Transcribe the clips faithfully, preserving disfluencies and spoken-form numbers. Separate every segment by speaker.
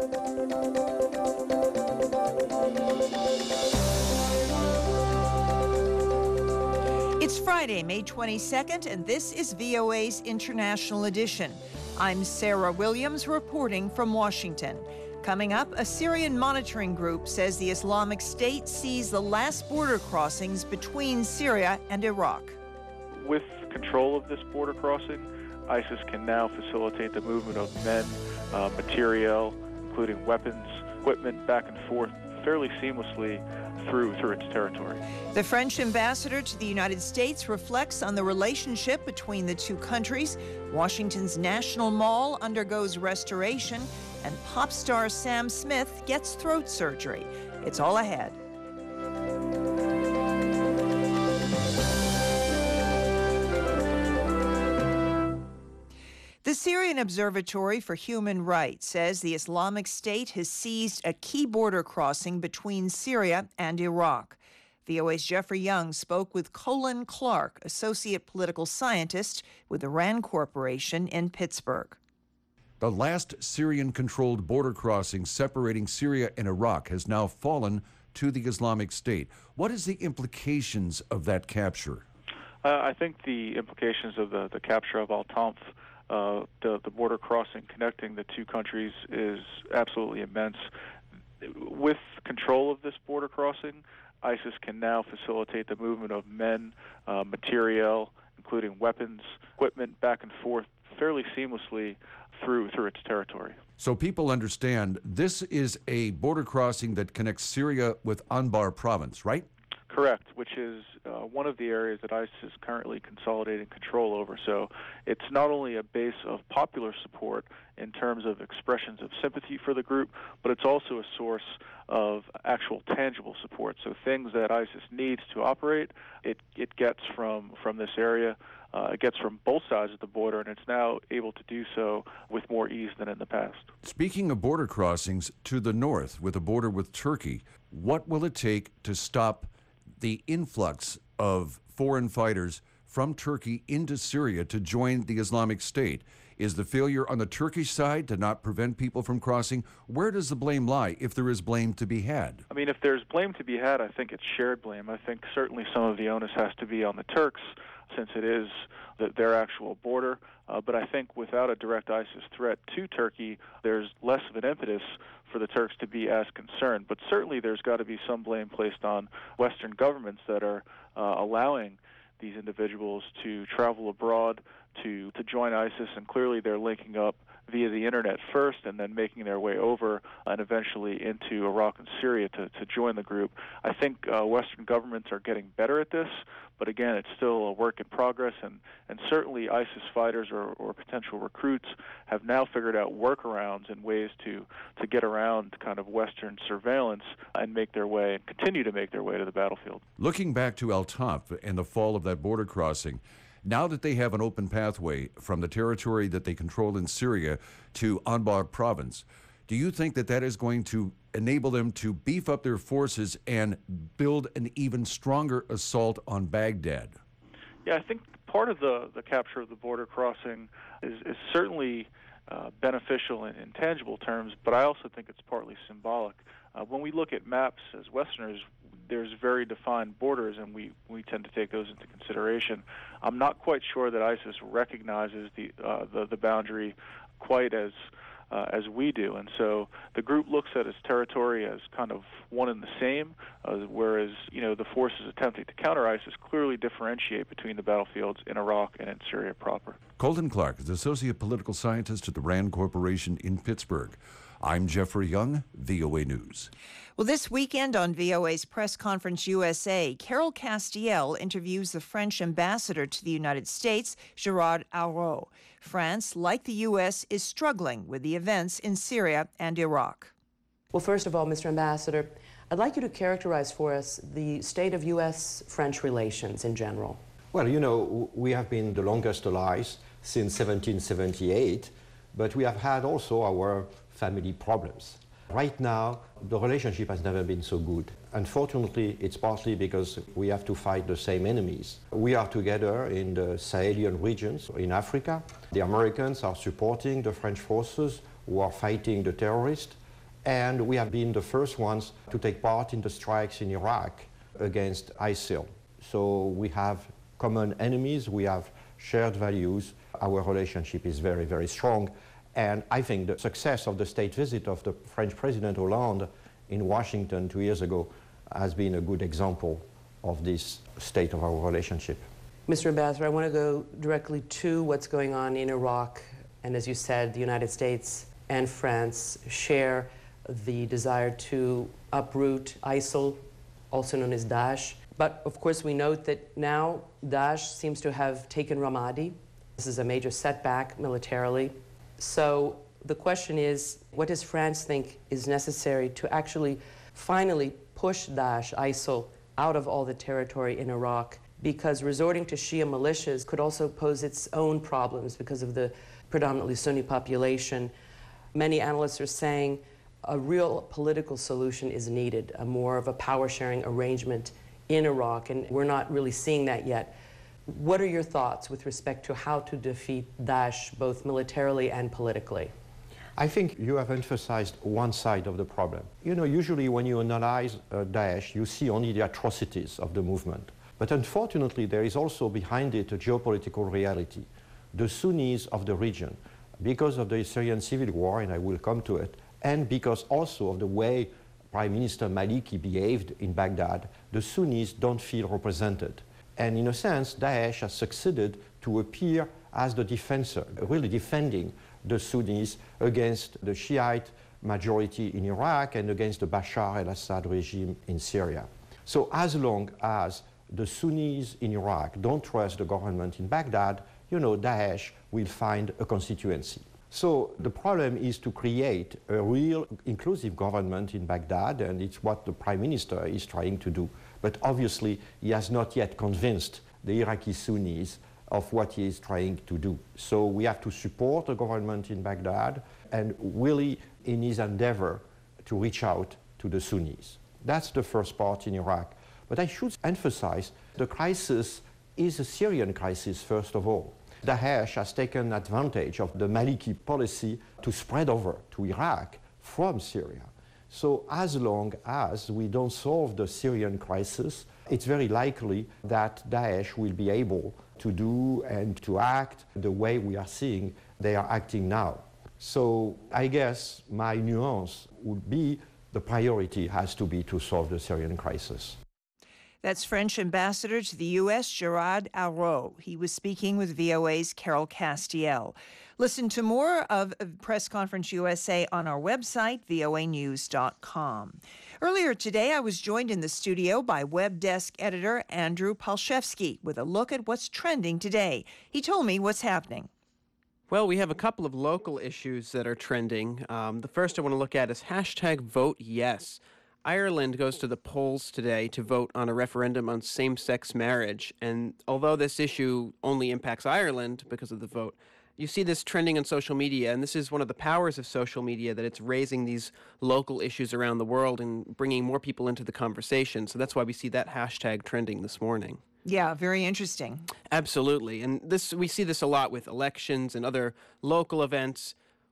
Speaker 1: It's Friday, May twenty-second, and this is V O A's International Edition. I'm Sarah Williams reporting from Washington. Coming up, a Syrian monitoring group says the Islamic State sees the last border crossings between Syria and Iraq.
Speaker 2: With control of this border crossing, ISIS can now facilitate the movement of men, uh, materiel, including weapons, equipment back and forth fairly seamlessly through through its territory.
Speaker 1: The French ambassador to the United States reflects on the relationship between the two countries. Washington's National Mall undergoes restoration, and pop star Sam Smith gets throat surgery. It's all ahead. The Syrian Observatory for Human Rights says the Islamic State has seized a key border crossing between Syria and Iraq. V O A's Jeffrey Young spoke with Colin Clark, associate political scientist with the RAND Corporation in Pittsburgh.
Speaker 3: The last Syrian-controlled border crossing separating Syria and Iraq has now fallen to the Islamic State. What is the implications of that capture?
Speaker 2: Uh, I think the implications of the, the capture of Al-Tanf, uh, the, the border crossing connecting the two countries, is absolutely immense. With control of this border crossing, ISIS can now facilitate the movement of men, uh, materiel, including weapons, equipment back and forth fairly seamlessly through through its territory.
Speaker 3: So people understand this is a border crossing that connects Syria with Anbar province, right?
Speaker 2: Correct, which is uh, one of the areas that ISIS is currently consolidating control over. So it's not only a base of popular support in terms of expressions of sympathy for the group, but it's also a source of actual tangible support. So things that ISIS needs to operate, it, it gets from, from this area. Uh, it gets from both sides of the border, and it's now able to do so with more ease than in the past.
Speaker 3: Speaking of border crossings, to the north, with a border with Turkey, what will it take to stop the influx of foreign fighters from Turkey into Syria to join the Islamic State? Is the failure on the Turkish side to not prevent people from crossing? Where does the blame lie, if there is blame to be had?
Speaker 2: I mean, if there's blame to be had, I think it's shared blame. I think certainly some of the onus has to be on the Turks, since it is the, their actual border. Uh, but I think without a direct ISIS threat to Turkey, there's less of an impetus for the Turks to be as concerned. But certainly there's got to be some blame placed on Western governments that are uh, allowing these individuals to travel abroad to, to join ISIS, and clearly they're linking up via the internet first and then making their way over and eventually into Iraq and Syria to, to join the group. I think uh, Western governments are getting better at this, but again, it's still a work in progress, and, and certainly ISIS fighters or, or potential recruits have now figured out workarounds and ways to, to get around kind of Western surveillance and make their way, and continue to make their way to the battlefield.
Speaker 3: Looking back to Al-Tanf and the fall of that border crossing, now that they have an open pathway from the territory that they control in Syria to Anbar province, do you think that that is going to enable them to beef up their forces and build an even stronger assault on Baghdad?
Speaker 2: Yeah, I think part of the, the capture of the border crossing is, is certainly uh, beneficial in, in tangible terms, but I also think it's partly symbolic. Uh, when we look at maps as Westerners, there's very defined borders, and we, we tend to take those into consideration. I'm not quite sure that ISIS recognizes the uh, the, the boundary quite as uh, as we do, and so the group looks at its territory as kind of one and the same, uh, whereas you know the forces attempting to counter ISIS clearly differentiate between the battlefields in Iraq and in Syria proper.
Speaker 3: Colin Clark is associate political scientist at the RAND Corporation in Pittsburgh. I'm Jeffrey Young, V O A News.
Speaker 1: Well, this weekend on V O A's Press Conference U S A, Carol Castiel interviews the French ambassador to the United States, Gerard Ayrault. France, like the U S, is struggling with the events in Syria and Iraq.
Speaker 4: Well, first of all, Mister Ambassador, I'd like you to characterize for us the state of U S French relations in general.
Speaker 5: Well, you know, we have been the longest allies since seventeen seventy-eight, but we have had also our family problems. Right now, the relationship has never been so good. Unfortunately, it's partly because we have to fight the same enemies. We are together in the Sahelian regions in Africa. The Americans are supporting the French forces who are fighting the terrorists. And we have been the first ones to take part in the strikes in Iraq against ISIL. So we have common enemies, we have shared values. Our relationship is very, very strong. And I think the success of the state visit of the French President Hollande in Washington two years ago has been a good example of this state of our relationship.
Speaker 4: Mister Ambassador, I want to go directly to what's going on in Iraq. And as you said, the United States and France share the desire to uproot ISIL, also known as Daesh. But of course, we note that now Daesh seems to have taken Ramadi. This is a major setback militarily. So the question is, what does France think is necessary to actually finally push Daesh, ISIL, out of all the territory in Iraq? Because resorting to Shia militias could also pose its own problems because of the predominantly Sunni population. Many analysts are saying a real political solution is needed, a more of a power-sharing arrangement in Iraq, and we're not really seeing that yet. What are your thoughts with respect to how to defeat Daesh, both militarily and politically?
Speaker 5: I think you have emphasized one side of the problem. You know, usually when you analyze uh, Daesh, you see only the atrocities of the movement. But unfortunately, there is also behind it a geopolitical reality. The Sunnis of the region, because of the Syrian civil war, and I will come to it, and because also of the way Prime Minister Maliki behaved in Baghdad, the Sunnis don't feel represented. And in a sense, Daesh has succeeded to appear as the defensor, really defending the Sunnis against the Shiite majority in Iraq and against the Bashar al-Assad regime in Syria. So as long as the Sunnis in Iraq don't trust the government in Baghdad, you know, Daesh will find a constituency. So the problem is to create a real inclusive government in Baghdad, and it's what the Prime Minister is trying to do. But obviously, he has not yet convinced the Iraqi Sunnis of what he is trying to do. So we have to support the government in Baghdad and really in his endeavor to reach out to the Sunnis. That's the first part in Iraq. But I should emphasize the crisis is a Syrian crisis, first of all. Daesh has taken advantage of the Maliki policy to spread over to Iraq from Syria. So as long as we don't solve the Syrian crisis, it's very likely that Daesh will be able to do and to act the way we are seeing they are acting now. So I guess my nuance would be the priority has to be to solve the Syrian crisis.
Speaker 1: That's French Ambassador to the U S, Gerard Araud. He was speaking with V O A's Carol Castiel. Listen to more of Press Conference U S A on our website, V O A news dot com. Earlier today, I was joined in the studio by web desk editor Andrew Palshevsky with a look at what's trending today. He told me what's happening.
Speaker 6: Well, we have a couple of local issues that are trending. Um, the first I want to look at is hashtag vote yes. Ireland goes to the polls today to vote on a referendum on same-sex marriage. And although this issue only impacts Ireland because of the vote, you see this trending on social media, and this is one of the powers of social media, that it's raising these local issues around the world and bringing more people into the conversation. So that's why we see that hashtag trending this morning.
Speaker 1: Yeah, very interesting.
Speaker 6: Absolutely. And this we see this a lot with elections and other local events.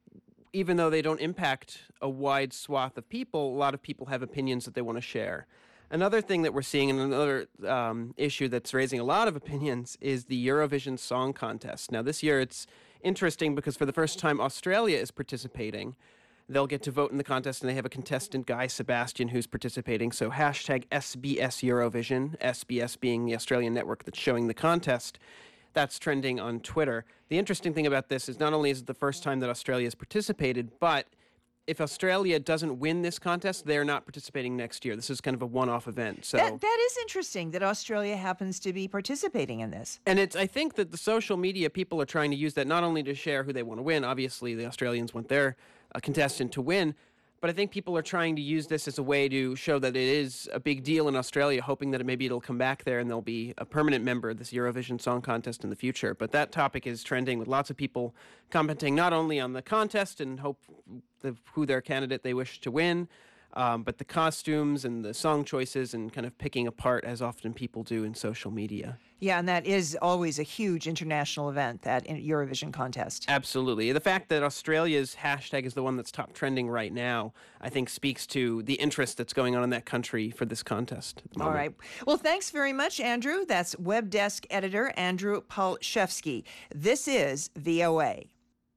Speaker 6: Even though they don't impact a wide swath of people, a lot of people have opinions that they want to share. Another thing that we're seeing, and another um, issue that's raising a lot of opinions, is the Eurovision Song Contest. Now, this year it's interesting because for the first time Australia is participating. They'll get to vote in the contest, and they have a contestant, Guy Sebastian, who's participating. So hashtag S B S Eurovision, S B S being the Australian network that's showing the contest. That's trending on Twitter. The interesting thing about this is not only is it the first time that Australia has participated, but if Australia doesn't win this contest, they're not participating next year. This is kind of a one-off event. So
Speaker 1: that, that is interesting that Australia happens to be participating in this.
Speaker 6: And it's I think that the social media people are trying to use that not only to share who they want to win. Obviously, the Australians want their uh, contestant to win. But I think people are trying to use this as a way to show that it is a big deal in Australia, hoping that maybe it'll come back there and there'll be a permanent member of this Eurovision Song Contest in the future. But that topic is trending with lots of people commenting not only on the contest and hope the, who their candidate they wish to win, Um, but the costumes and the song choices and kind of picking apart, as often people do in social media.
Speaker 1: Yeah, and that is always a huge international event, that Eurovision contest.
Speaker 6: Absolutely. The fact that Australia's hashtag is the one that's top trending right now, I think speaks to the interest that's going on in that country for this contest at the
Speaker 1: All
Speaker 6: moment.
Speaker 1: right. Well, thanks very much, Andrew. That's Web Desk editor Andrew Palczewski. This is V O A.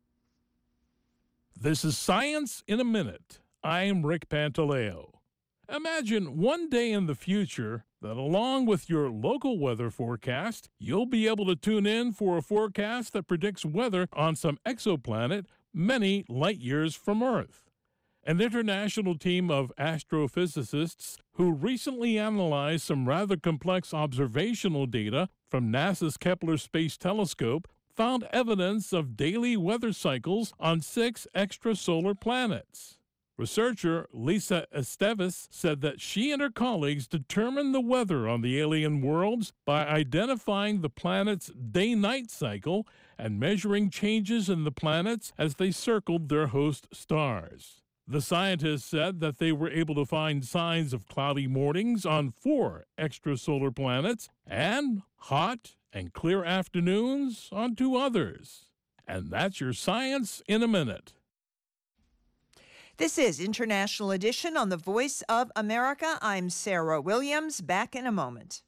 Speaker 7: This is Science in a Minute. I'm Rick Pantaleo. Imagine one day in the future that along with your local weather forecast, you'll be able to tune in for a forecast that predicts weather on some exoplanet many light years from Earth. An international team of astrophysicists who recently analyzed some rather complex observational data from NASA's Kepler Space Telescope found evidence of daily weather cycles on six extrasolar planets. Researcher Lisa Esteves said that she and her colleagues determined the weather on the alien worlds by identifying the planet's day-night cycle and measuring changes in the planets as they circled their host stars. The scientists said that they were able to find signs of cloudy mornings on four extrasolar planets and hot and clear afternoons on two others. And that's your Science in a Minute.
Speaker 1: This is International Edition on the Voice of America. I'm Sarah Williams. Back in a moment.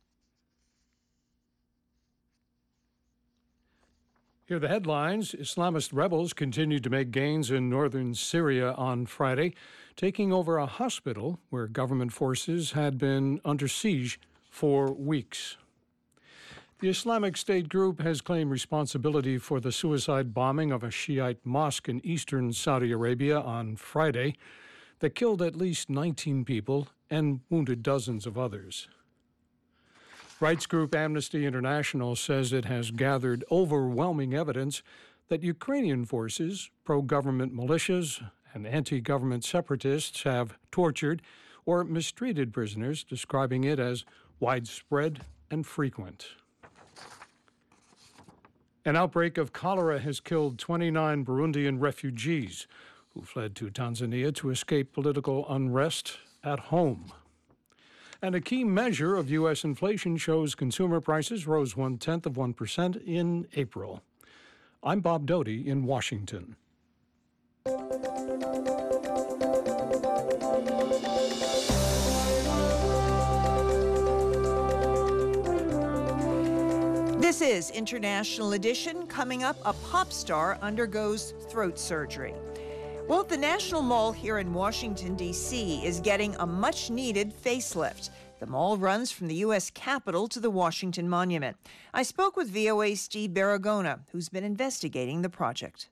Speaker 8: Here are the headlines. Islamist rebels continued to make gains in northern Syria on Friday, taking over a hospital where government forces had been under siege for weeks. The Islamic State group has claimed responsibility for the suicide bombing of a Shiite mosque in eastern Saudi Arabia on Friday that killed at least nineteen people and wounded dozens of others. Rights group Amnesty International says it has gathered overwhelming evidence that Ukrainian forces, pro-government militias, and anti-government separatists have tortured or mistreated prisoners, describing it as widespread and frequent. An outbreak of cholera has killed twenty-nine Burundian refugees who fled to Tanzania to escape political unrest at home. And a key measure of U S inflation shows consumer prices rose one-tenth of one percent in April. I'm Bob Doty in Washington.
Speaker 1: This is International Edition. Coming up, a pop star undergoes throat surgery. Well, the National Mall here in Washington, D C is getting a much-needed facelift. The mall runs from the U S Capitol to the Washington Monument. I spoke with V O A's Steve Baragona, who's been investigating the project.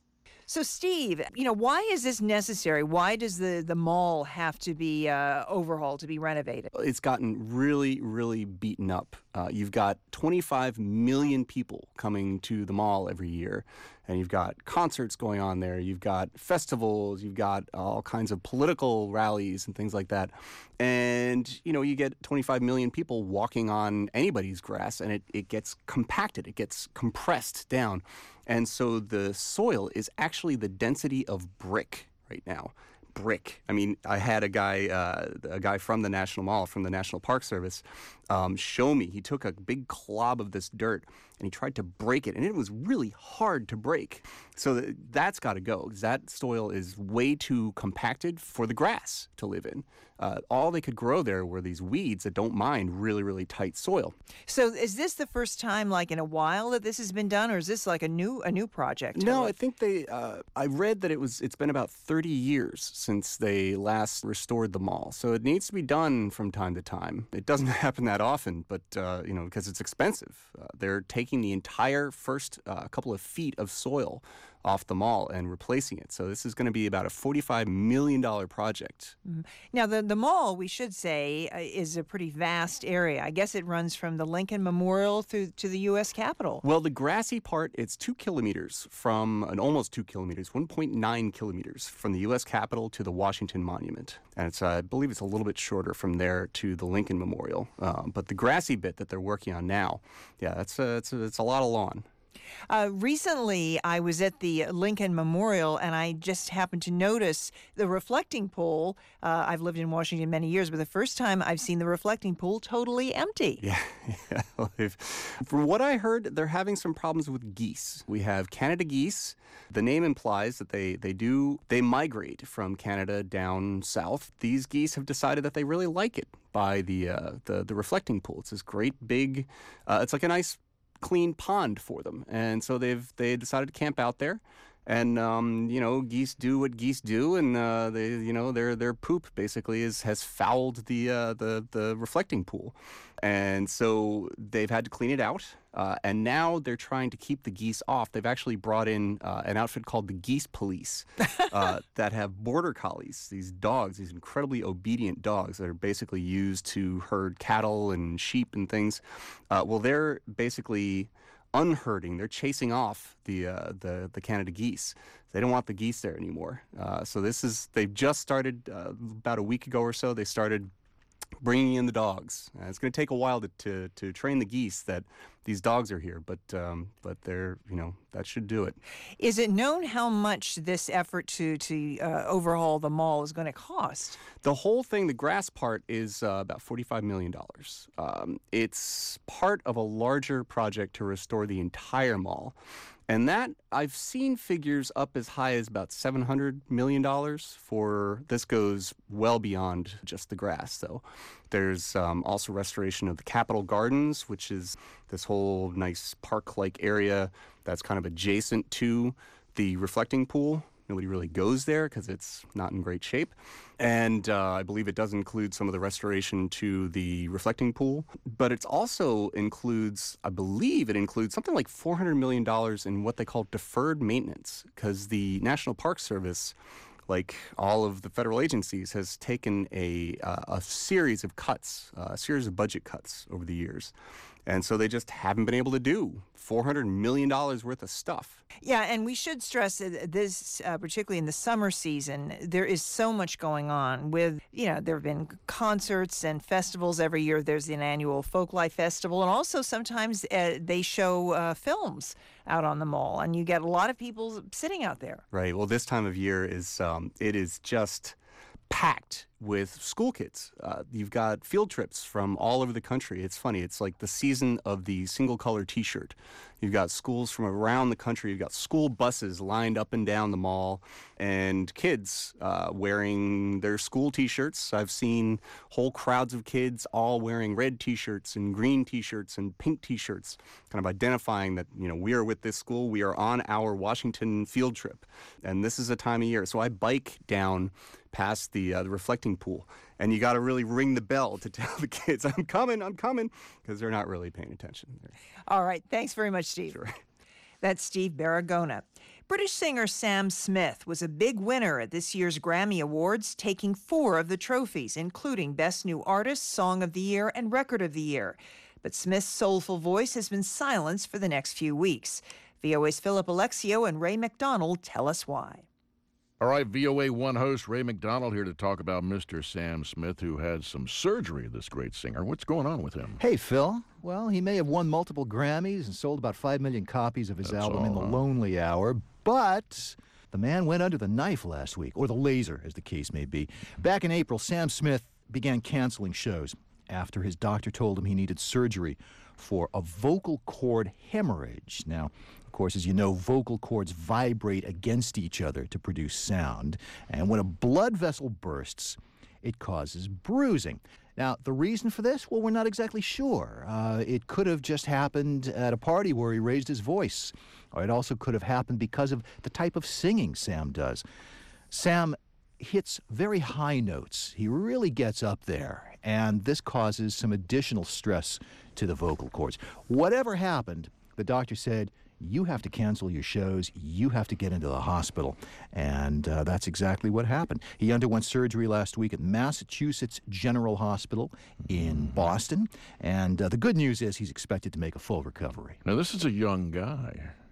Speaker 1: So, Steve, you know, why is this necessary? Why does the, the mall have to be uh, overhauled, to be renovated?
Speaker 9: It's gotten really, really beaten up. Uh, you've got twenty-five million people coming to the mall every year, and you've got concerts going on there. You've got festivals. You've got all kinds of political rallies and things like that. And, you know, you get twenty-five million people walking on anybody's grass, and it, it gets compacted. It gets compressed down. And so the soil is actually the density of brick right now. Brick. I mean, I had a guy, uh, a guy from the National Mall, from the National Park Service, um, show me. He took a big clob of this dirt and he tried to break it, and it was really hard to break. So th- that's got to go, because that soil is way too compacted for the grass to live in. Uh, all they could grow there were these weeds that don't mind really, really tight soil.
Speaker 1: So is this the first time, like in a while, that this has been done, or is this like a new a new project?
Speaker 9: No, I think they, uh, I read that it was, it's been about thirty years since they last restored the mall. So it needs to be done from time to time. It doesn't happen that often, but, uh, you know, because it's expensive. Uh, they're taking the entire first uh, couple of feet of soil off the mall and replacing it. So this is going to be about a forty-five million dollars project.
Speaker 1: Mm-hmm. Now, the, the mall, we should say, uh, is a pretty vast area. I guess it runs from the Lincoln Memorial through to the U S Capitol.
Speaker 9: Well, the grassy part, it's two kilometers from, an almost two kilometers, one point nine kilometers from the U S Capitol to the Washington Monument. And it's, uh, I believe it's a little bit shorter from there to the Lincoln Memorial. Um, but the grassy bit that they're working on now, yeah, that's, uh, it's, it's a lot of lawn.
Speaker 1: Uh, recently, I was at the Lincoln Memorial, and I just happened to notice the reflecting pool. Uh, I've lived in Washington many years, but the first time I've seen the reflecting pool totally empty.
Speaker 9: Yeah, yeah. Well, if- From what I heard, they're having some problems with geese. We have Canada geese. The name implies that they, they do, they migrate from Canada down south. These geese have decided that they really like it by the, uh, the, the reflecting pool. It's this great big, uh, it's like a nice clean pond for them, and so they've they decided to camp out there, and um, you know, geese do what geese do, and uh, they you know their their poop basically is has fouled the uh, the the reflecting pool, and so they've had to clean it out, uh, and now they're trying to keep the geese off. They've actually brought in uh, an outfit called the Geese Police uh, that have border collies, these dogs, these incredibly obedient dogs that are basically used to herd cattle and sheep and things. Uh, well, they're basically unherding. They're chasing off the uh, the the Canada geese. They don't want the geese there anymore. Uh, so this is they've just started uh, about a week ago or so. They started bringing in the dogs. Uh, it's going to take a while to, to to train the geese that these dogs are here, but um, but they're you know that should do it.
Speaker 1: Is it known how much this effort to to uh, overhaul the mall is going to cost?
Speaker 9: The whole thing, the grass part, is uh, about forty-five million dollars. Um, it's part of a larger project to restore the entire mall. And that, I've seen figures up as high as about seven hundred million dollars for, this goes well beyond just the grass, though. There's um, also restoration of the Capitol Gardens, which is this whole nice park-like area that's kind of adjacent to the reflecting pool. Nobody really goes there because it's not in great shape. And uh, I believe it does include some of the restoration to the reflecting pool. But it also includes, I believe it includes something like four hundred million dollars in what they call deferred maintenance, because the National Park Service, like all of the federal agencies, has taken a, uh, a series of cuts, uh, a series of budget cuts over the years. And so they just haven't been able to do four hundred million dollars worth of stuff.
Speaker 1: Yeah, and we should stress that this, uh, particularly in the summer season, there is so much going on with, you know, there have been concerts and festivals every year. There's an annual Folklife Festival, and also sometimes uh, they show uh, films out on the mall, and you get a lot of people sitting out there.
Speaker 9: Right. Well, this time of year is, um, it is just packed with school kids. Uh, you've got field trips from all over the country. It's funny. It's like the season of the single color T-shirt. You've got schools from around the country. You've got school buses lined up and down the mall, and kids uh, wearing their school T-shirts. I've seen whole crowds of kids all wearing red T-shirts and green T-shirts and pink T-shirts, kind of identifying that, you know, we are with this school. We are on our Washington field trip, and this is a time of year. So I bike down past the uh, the reflecting pool, and you got to really ring the bell to tell the kids, I'm coming, I'm coming, because they're not really paying attention. They're...
Speaker 1: All right. Thanks very much, Steve.
Speaker 9: Sure.
Speaker 1: That's Steve Baragona. British singer Sam Smith was a big winner at this year's Grammy Awards, taking four of the trophies, including Best New Artist, Song of the Year, and Record of the Year. But Smith's soulful voice has been silenced for the next few weeks. V O A's Philip Alexio and Ray McDonald tell us why.
Speaker 10: All right, V O A one host Ray McDonald here to talk about Mister Sam Smith, who had some surgery, this great singer. What's going on with him?
Speaker 11: Hey, Phil. Well, he may have won multiple Grammys and sold about five million copies of his
Speaker 10: That's
Speaker 11: album
Speaker 10: all,
Speaker 11: In the
Speaker 10: huh?
Speaker 11: Lonely Hour, but the man went under the knife last week, or the laser, as the case may be. Back in April, Sam Smith began canceling shows after his doctor told him he needed surgery for a vocal cord hemorrhage. Now, of course, as you know, vocal cords vibrate against each other to produce sound, and when a blood vessel bursts, it causes bruising. Now, the reason for this? Well, we're not exactly sure. Uh, it could have just happened at a party where he raised his voice, or it also could have happened because of the type of singing Sam does. Sam hits very high notes. He really gets up there, and this causes some additional stress to the vocal cords. Whatever happened, the doctor said, you have to cancel your shows, you have to get into the hospital. And uh, that's exactly what happened. He underwent surgery last week at Massachusetts General Hospital in Boston. And uh, the good news is he's expected to make a full recovery.
Speaker 10: Now, this is a young guy.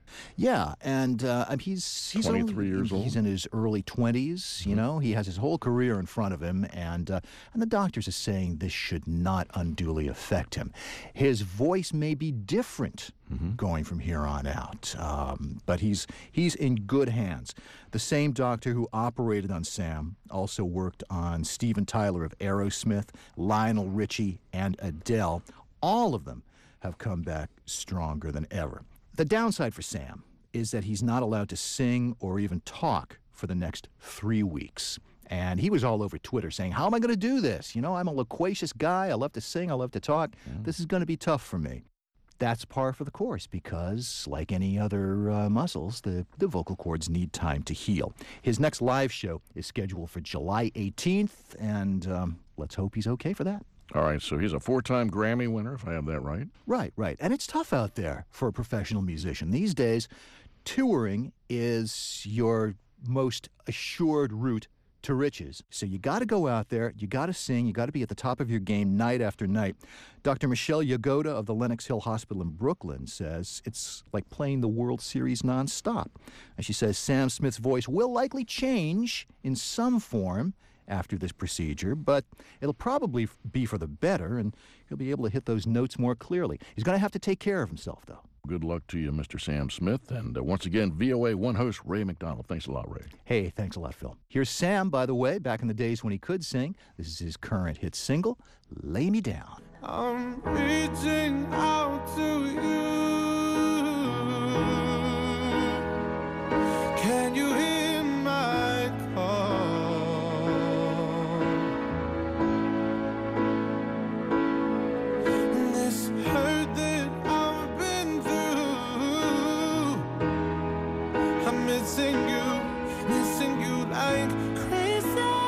Speaker 11: Yeah, and uh, he's he's
Speaker 10: twenty-three
Speaker 11: only,
Speaker 10: years old.
Speaker 11: He's in his early twenties. You know, he has his whole career in front of him, and uh, and the doctors are saying this should not unduly affect him. His voice may be different mm-hmm. going from here on out, um, but he's he's in good hands. The same doctor who operated on Sam also worked on Steven Tyler of Aerosmith, Lionel Richie, and Adele. All of them have come back stronger than ever. The downside for Sam is that he's not allowed to sing or even talk for the next three weeks. And he was all over Twitter saying, how am I going to do this? You know, I'm a loquacious guy. I love to sing. I love to talk. Mm. This is going to be tough for me. That's par for the course because, like any other uh, muscles, the, the vocal cords need time to heal. His next live show is scheduled for July eighteenth, and um, let's hope he's okay for that.
Speaker 10: All right, so he's a four-time Grammy winner, if I have that right.
Speaker 11: Right, right. And it's tough out there for a professional musician. These days, touring is your most assured route to riches. So you got to go out there, you got to sing, you got to be at the top of your game night after night. Doctor Michelle Yagoda of the Lenox Hill Hospital in Brooklyn says it's like playing the World Series nonstop. And she says Sam Smith's voice will likely change in some form after this procedure, but it'll probably be for the better, and he'll be able to hit those notes more clearly. He's going to have to take care of himself, though.
Speaker 10: Good luck to you, Mister Sam Smith. And uh, once again, V O A One host Ray McDonald. Thanks a lot, Ray.
Speaker 11: Hey, thanks a lot, Phil. Here's Sam, by the way, back in the days when he could sing. This is his current hit single, Lay Me Down.
Speaker 12: I'm reaching out to you. Can you hear my call? This hurt that I've been through, I'm missing you, missing you like crazy.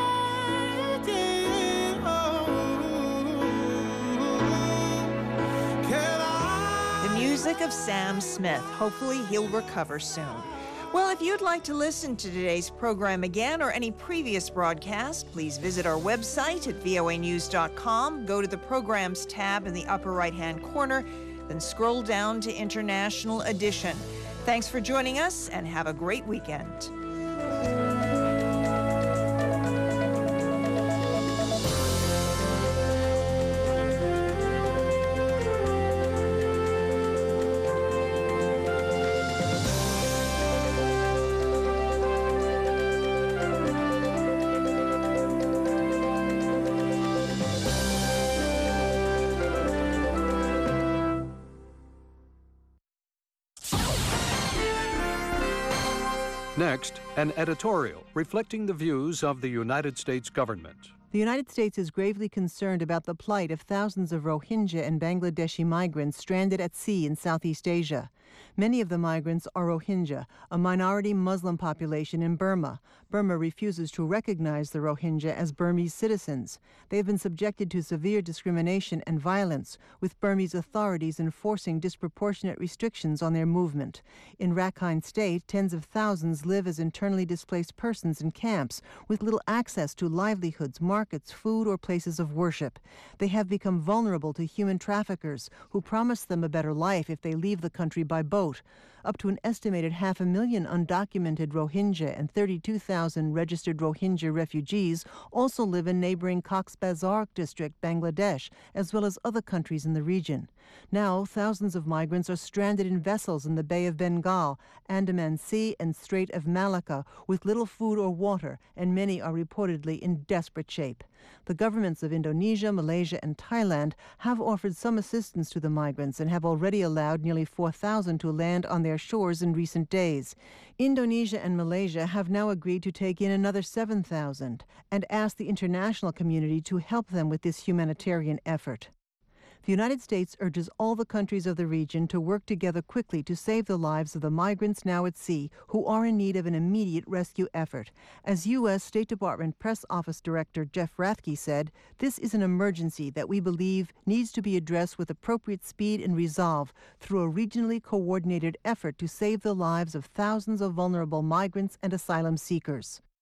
Speaker 1: The music of Sam Smith. Hopefully he'll recover soon. Well, if you'd like to listen to today's program again or any previous broadcast, please visit our website at voa news dot com. Go to the Programs tab in the upper right-hand corner, then scroll down to International Edition. Thanks for joining us, and have a great weekend.
Speaker 8: Next, an editorial reflecting the views of the United States government.
Speaker 13: The United States is gravely concerned about the plight of thousands of Rohingya and Bangladeshi migrants stranded at sea in Southeast Asia. Many of the migrants are Rohingya, a minority Muslim population in Burma. Burma refuses to recognize the Rohingya as Burmese citizens. They have been subjected to severe discrimination and violence, with Burmese authorities enforcing disproportionate restrictions on their movement. In Rakhine State, tens of thousands live as internally displaced persons in camps, with little access to livelihoods, markets, food, or places of worship. They have become vulnerable to human traffickers, who promise them a better life if they leave the country by boat. Up to an estimated half a million undocumented Rohingya and thirty-two thousand registered Rohingya refugees also live in neighboring Cox's Bazar district, Bangladesh, as well as other countries in the region. Now, thousands of migrants are stranded in vessels in the Bay of Bengal, Andaman Sea, and Strait of Malacca, with little food or water, and many are reportedly in desperate shape. The governments of Indonesia, Malaysia, and Thailand have offered some assistance to the migrants and have already allowed nearly four thousand to land on their shores in recent days. Indonesia and Malaysia have now agreed to take in another seven thousand and asked the international community to help them with this humanitarian effort. The United States urges all the countries of the region to work together quickly to save the lives of the migrants now at sea who are in need of an immediate rescue effort. As U S State Department Press Office Director Jeff Rathke said, this is an emergency that we believe needs to be addressed with appropriate speed and resolve through a regionally coordinated effort to save the lives of thousands of vulnerable migrants and asylum seekers.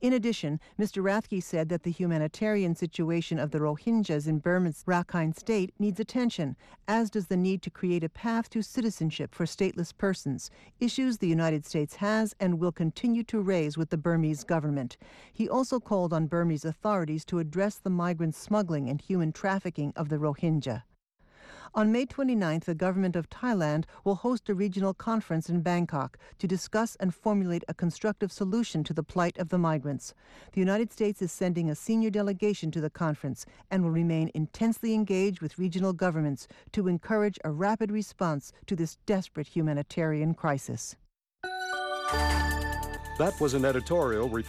Speaker 13: In addition, Mister Rathke said that the humanitarian situation of the Rohingyas in Burma's Rakhine State needs attention, as does the need to create a path to citizenship for stateless persons, issues the United States has and will continue to raise with the Burmese government. He also called on Burmese authorities to address the migrant smuggling and human trafficking of the Rohingya. On May twenty-ninth, the government of Thailand will host a regional conference in Bangkok to discuss and formulate a constructive solution to the plight of the migrants. The United States is sending a senior delegation to the conference and will remain intensely engaged with regional governments to encourage a rapid response to this desperate humanitarian crisis.
Speaker 14: That was an editorial